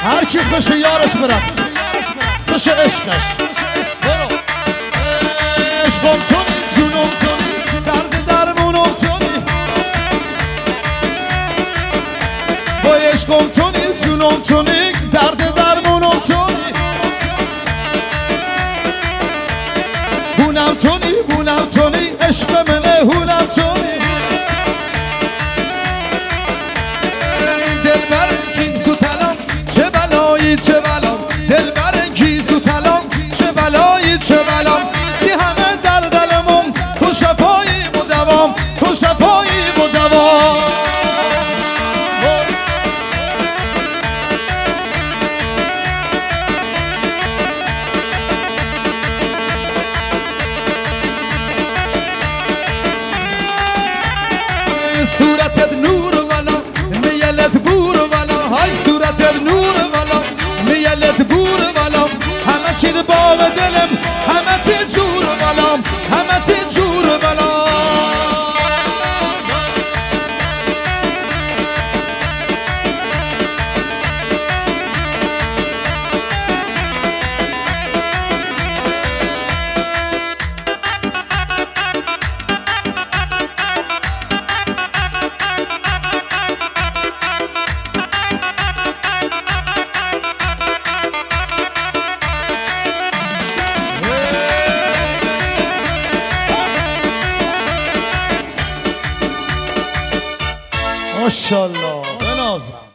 هر کی خوش یارش برقص، خوش عشقش. برو عشقم تونی، جونم تونی، درد درمونم تونی. با عشقم تونی، جونم تونی، درد درمونم تونی. هونم تونی، بونم تونی، عشق منه هونم تونی. دلبر کیس و طلام، چه بلایی چه بلام. دلبر کیس و طلام، چه بلایی چه بلام. سی همه در دلمم، تو شفایی و دوام، تو شفایی و دوام. صورتت نور والا، میلت بور والا. های صورتت نور والا، میلت بور والا. همه چی با دلم، همه چی جور والا، همه چی جور والا. ماشاءالله بنازم.